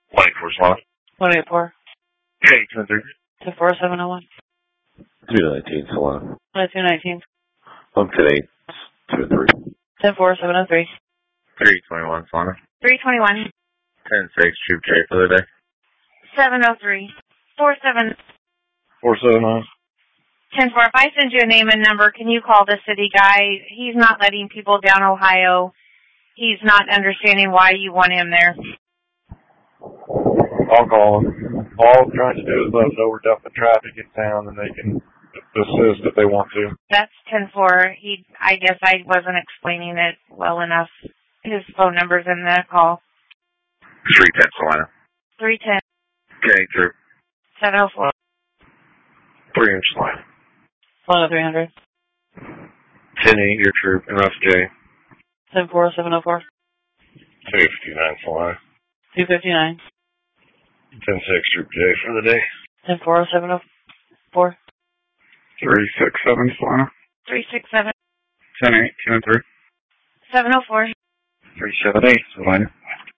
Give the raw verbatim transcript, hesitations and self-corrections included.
one eight four Solana. one eight four. Okay, two three. two four seven oh one. two nineteen Solana. two nineteen. one ten eight. two three. ten four seven oh three. three twenty-one Solana. three twenty-one. ten six Troop J for the day. seven oh three. four seven. four seven nine. ten four. If I send you a name and number, can you call the city guy? He's not letting people down Ohio. He's not understanding why you want him there. I'll call them. All I'm trying to do is let them know we're dumping traffic in town and they can assist if they want to. That's ten four. He, I guess I wasn't explaining it well enough. His phone number's in the call. three ten Solana. three ten. Okay, Troop. seven oh four. three inch Solana. Solana three hundred. ten eight, your Troop, and Russ J. ten four seven oh four. two fifty-nine Solana. two fifty-nine. ten six Troop J for the day. ten four seven oh four. three six seven Solana. three six seven. ten eight, two three. seven oh four. three seven eight Solana.